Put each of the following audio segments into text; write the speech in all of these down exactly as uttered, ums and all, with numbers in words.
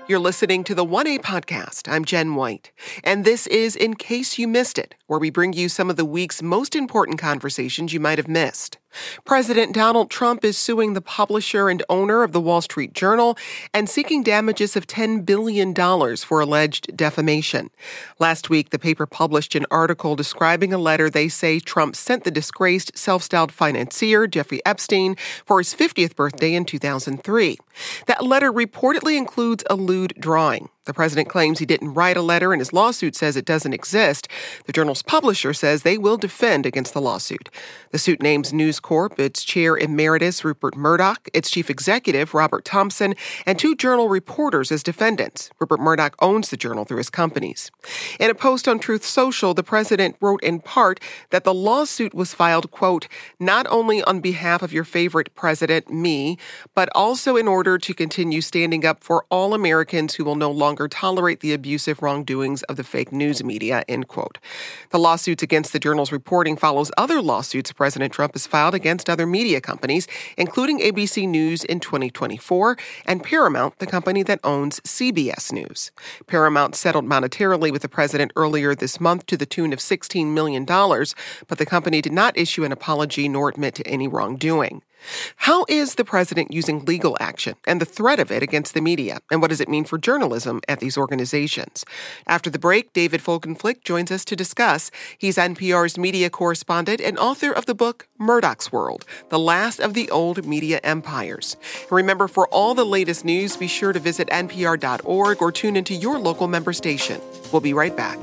You're listening to the one A podcast. I'm Jen White, and this is In Case You Missed It, where we bring you some of the week's most important conversations you might have missed. President Donald Trump is suing the publisher and owner of the Wall Street Journal and seeking damages of ten billion dollars for alleged defamation. Last week, the paper published an article describing a letter they say Trump sent the disgraced self-styled financier Jeffrey Epstein for his fiftieth birthday in two thousand three. That letter reportedly includes a lewd drawing. The president claims he didn't write a letter, and his lawsuit says it doesn't exist. The journal's publisher says they will defend against the lawsuit. The suit names News Corp, its chair emeritus Rupert Murdoch, its chief executive Robert Thomson, and two journal reporters as defendants. Rupert Murdoch owns the journal through his companies. In a post on Truth Social, the president wrote in part that the lawsuit was filed, quote, not only on behalf of your favorite president, me, but also in order to continue standing up for all Americans who will no longer tolerate the abusive wrongdoings of the fake news media, end quote. The lawsuits against the journal's reporting follows other lawsuits President Trump has filed against other media companies, including A B C News in twenty twenty-four and Paramount, the company that owns C B S News. Paramount settled monetarily with the president earlier this month to the tune of sixteen million dollars, but the company did not issue an apology nor admit to any wrongdoing. How is the president using legal action and the threat of it against the media? And what does it mean for journalism at these organizations? After the break, David Folkenflik joins us to discuss. He's N P R's media correspondent and author of the book Murdoch's World, The Last of the Old Media Empires. And remember, for all the latest news, be sure to visit N P R dot org or tune into your local member station. We'll be right back.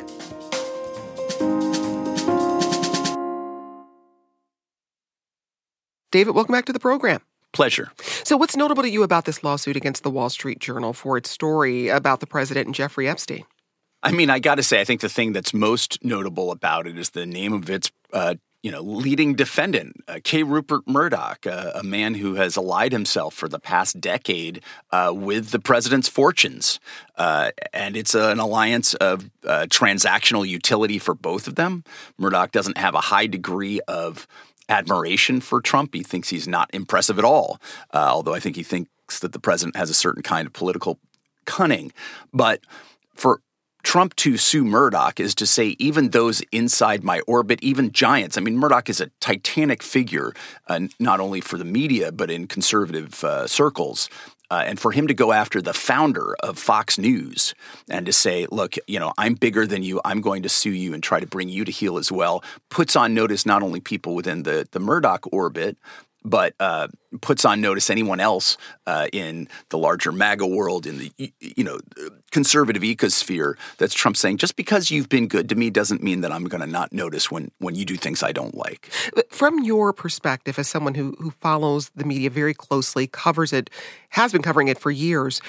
David, welcome back to the program. Pleasure. So what's notable to you about this lawsuit against the Wall Street Journal for its story about the president and Jeffrey Epstein? I mean, I got to say, I think the thing that's most notable about it is the name of its, uh, you know, leading defendant, uh, K. Rupert Murdoch, uh, a man who has allied himself for the past decade uh, with the president's fortunes. Uh, and it's uh, an alliance of uh, transactional utility for both of them. Murdoch doesn't have a high degree of admiration for Trump. He thinks he's not impressive at all, uh, although I think he thinks that the president has a certain kind of political cunning. But for Trump to sue Murdoch is to say even those inside my orbit, even giants. I mean, Murdoch is a titanic figure, uh, not only for the media, but in conservative uh, circles. Uh, and for him to go after the founder of Fox News and to say, look, you know, I'm bigger than you, I'm going to sue you and try to bring you to heel as well, puts on notice not only people within the, the Murdoch orbit, but uh, puts on notice anyone else uh, in the larger MAGA world, in the, you know, conservative ecosphere, that's Trump saying, just because you've been good to me doesn't mean that I'm going to not notice when, when you do things I don't like. From your perspective, as someone who, who follows the media very closely, covers it, has been covering it for years,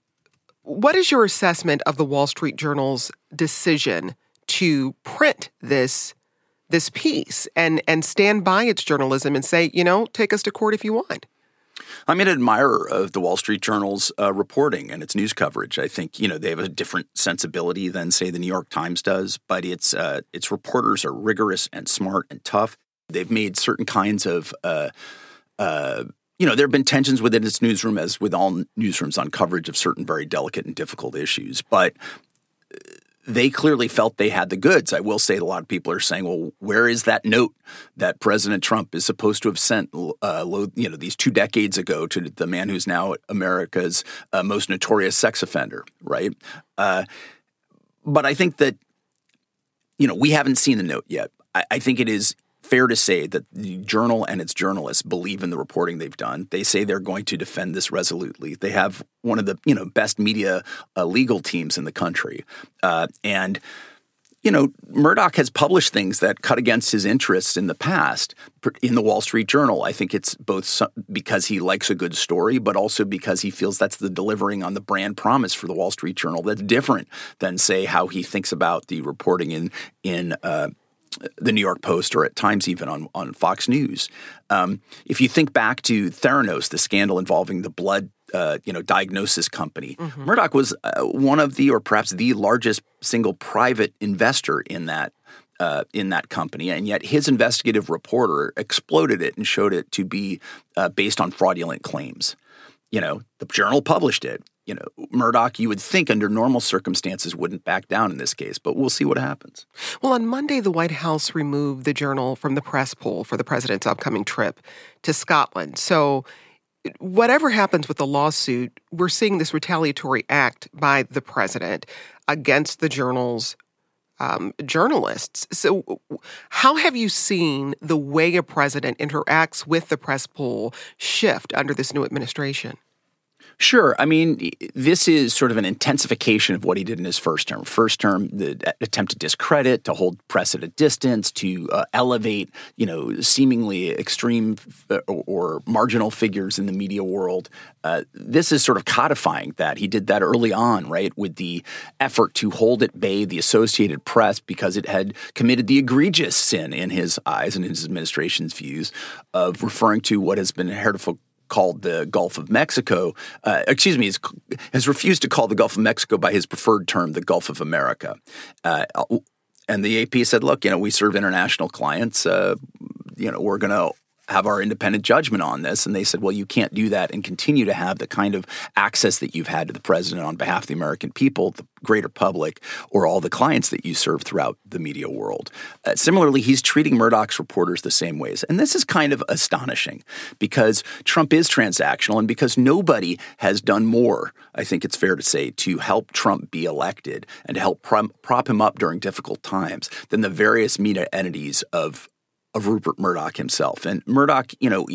what is your assessment of the Wall Street Journal's decision to print this this piece and, and stand by its journalism and say, you know, take us to court if you want? I'm an admirer of the Wall Street Journal's uh, reporting and its news coverage. I think, you know, they have a different sensibility than, say, the New York Times does, but its uh, its reporters are rigorous and smart and tough. They've made certain kinds of, uh, uh, you know, there have been tensions within its newsroom, as with all newsrooms, on coverage of certain very delicate and difficult issues. But they clearly felt they had the goods. I will say that a lot of people are saying, well, where is that note that President Trump is supposed to have sent, uh, you know, these two decades ago to the man who's now America's uh, most notorious sex offender, right? Uh, but I think that, you know, we haven't seen the note yet. I, I think it is fair to say that the Journal and its journalists believe in the reporting they've done. They say they're going to defend this resolutely. They have one of the, you know, best media uh, legal teams in the country. Uh, and, you know, Murdoch has published things that cut against his interests in the past in the Wall Street Journal. I think it's both because he likes a good story, but also because he feels that's the delivering on the brand promise for the Wall Street Journal that's different than, say, how he thinks about the reporting in, in uh, the New York Post or at times even on, on Fox News. Um, if you think back to Theranos, the scandal involving the blood uh, you know, diagnosis company, mm-hmm. Murdoch was uh, one of the, or perhaps the largest single private investor in that uh, in that company. And yet his investigative reporter exploded it and showed it to be uh, based on fraudulent claims. You know, the Journal published it. you know, Murdoch, you would think under normal circumstances wouldn't back down in this case, but we'll see what happens. Well, on Monday, the White House removed the Journal from the press pool for the president's upcoming trip to Scotland. So whatever happens with the lawsuit, we're seeing this retaliatory act by the president against the Journal's um, journalists. So how have you seen the way a president interacts with the press pool shift under this new administration? Sure. I mean, this is sort of an intensification of what he did in his first term. First term, the attempt to discredit, to hold press at a distance, to uh, elevate, you know, seemingly extreme or, or marginal figures in the media world. Uh, this is sort of codifying that. He did that early on, right, with the effort to hold at bay the Associated Press because it had committed the egregious sin in his eyes and in his administration's views of referring to what has been heretofore called the Gulf of Mexico, uh, excuse me, has, has refused to call the Gulf of Mexico by his preferred term, the Gulf of America. Uh, and the A P said, look, you know, we serve international clients. Uh, you know, we're going to have our independent judgment on this. And they said, well, you can't do that and continue to have the kind of access that you've had to the president on behalf of the American people, the greater public, or all the clients that you serve throughout the media world. Uh, similarly, he's treating Murdoch's reporters the same ways. And this is kind of astonishing because Trump is transactional and because nobody has done more, I think it's fair to say, to help Trump be elected and to help prop, prop him up during difficult times than the various media entities of of Rupert Murdoch himself. And Murdoch, you know,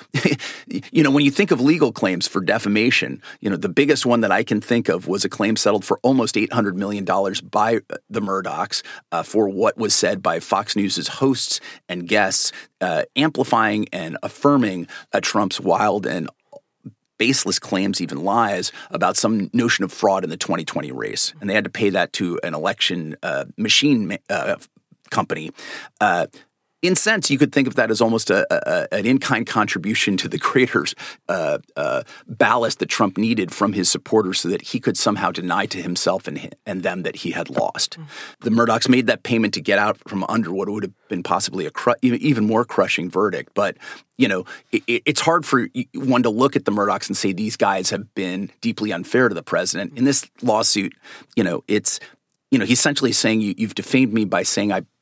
you know, when you think of legal claims for defamation, you know, the biggest one that I can think of was a claim settled for almost eight hundred million dollars by the Murdochs uh, for what was said by Fox News' hosts and guests, uh, amplifying and affirming uh, Trump's wild and baseless claims, even lies, about some notion of fraud in the twenty twenty race. And they had to pay that to an election uh, machine uh, company. Uh, In sense, you could think of that as almost a, a, an in-kind contribution to the greater uh, uh, ballast that Trump needed from his supporters so that he could somehow deny to himself and, and them that he had lost. Mm-hmm. The Murdochs made that payment to get out from under what would have been possibly a cru- even more crushing verdict. But, you know, it, it's hard for one to look at the Murdochs and say these guys have been deeply unfair to the president. In this lawsuit, you know, it's, you know, he's essentially saying you, you've defamed me by saying I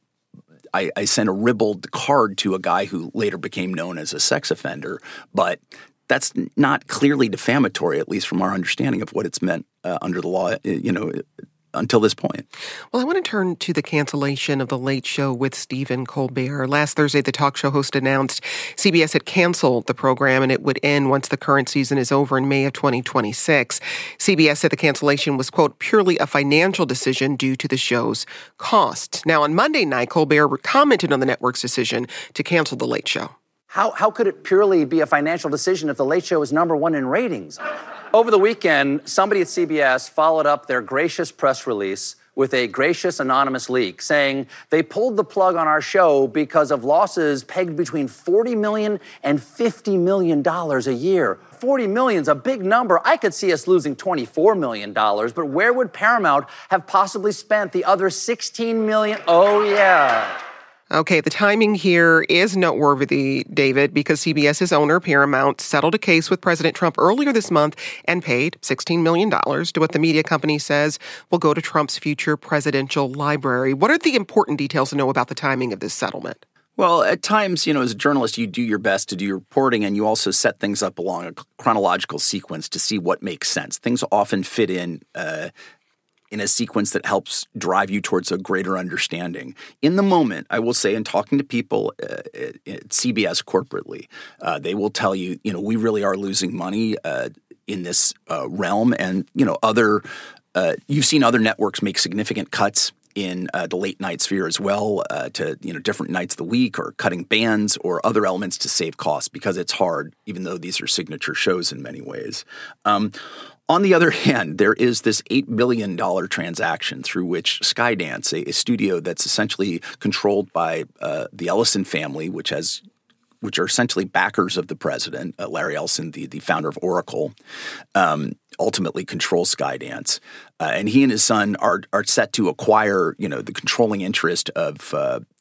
I, I sent a ribald card to a guy who later became known as a sex offender, but that's not clearly defamatory, at least from our understanding of what it's meant uh, under the law, you know, until this point. Well, I want to turn to the cancellation of The Late Show with Stephen Colbert. Last Thursday, the talk show host announced C B S had canceled the program and it would end once the current season is over in May of twenty twenty-six. C B S said the cancellation was, quote, purely a financial decision due to the show's costs. Now, on Monday night, Colbert commented on the network's decision to cancel The Late Show. How, how could it purely be a financial decision if The Late Show is number one in ratings? Over the weekend, somebody at C B S followed up their gracious press release with a gracious anonymous leak saying they pulled the plug on our show because of losses pegged between forty million dollars and fifty million dollars a year. forty million dollars is a big number. I could see us losing twenty-four million dollars, but where would Paramount have possibly spent the other sixteen million dollars? Oh, yeah. Okay, the timing here is noteworthy, David, because CBS's owner, Paramount, settled a case with President Trump earlier this month and paid sixteen million dollars to what the media company says will go to Trump's future presidential library. What are the important details to know about the timing of this settlement? Well, at times, you know, as a journalist, you do your best to do your reporting, and you also set things up along a chronological sequence to see what makes sense. Things often fit in uh in a sequence that helps drive you towards a greater understanding. In the moment, I will say, in talking to people uh, at C B S corporately, uh, they will tell you, you know, we really are losing money uh, in this uh, realm. And, you know, other uh, you've seen other networks make significant cuts in uh, the late night sphere as well uh, to, you know, different nights of the week or cutting bands or other elements to save costs because it's hard, even though these are signature shows in many ways. Um, On the other hand, there is this eight billion dollars transaction through which Skydance, a, a studio that's essentially controlled by uh, the Ellison family, which has which are essentially backers of the president, uh, Larry Ellison, the, the founder of Oracle, um, ultimately controls Skydance. Uh, and he and his son are are set to acquire, you know, the controlling interest of uh,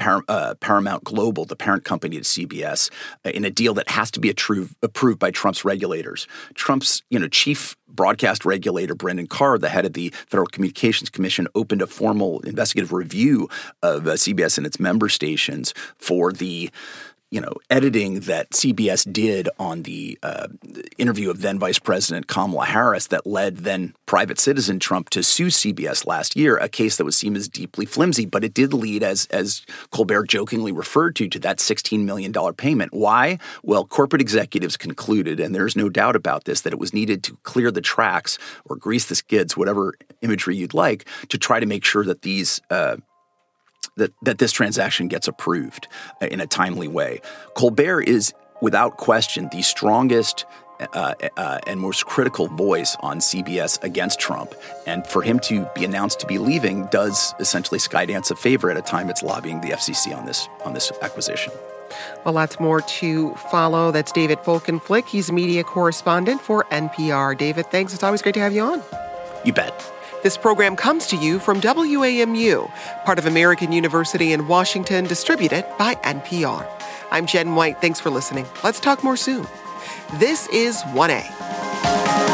Par- uh, Paramount Global, the parent company to C B S, uh, in a deal that has to be approved, approved by Trump's regulators. Trump's, you know, chief broadcast regulator, Brendan Carr, the head of the Federal Communications Commission, opened a formal investigative review of uh, C B S and its member stations for the you know, editing that C B S did on the uh, interview of then Vice President Kamala Harris that led then private citizen Trump to sue C B S last year, a case that was seen as deeply flimsy, but it did lead, as as Colbert jokingly referred to, to that sixteen million dollars payment. Why? Well, corporate executives concluded, and there's no doubt about this, that it was needed to clear the tracks or grease the skids, whatever imagery you'd like, to try to make sure that these uh, That, that this transaction gets approved in a timely way. Colbert is, without question, the strongest uh, uh, and most critical voice on C B S against Trump. And for him to be announced to be leaving does essentially Skydance a favor at a time it's lobbying the F C C on this on this acquisition. Well, lots more to follow. That's David Folkenflik. He's media correspondent for N P R. David, thanks. It's always great to have you on. You bet. This program comes to you from W A M U, part of American University in Washington, distributed by N P R. I'm Jen White. Thanks for listening. Let's talk more soon. This is one A.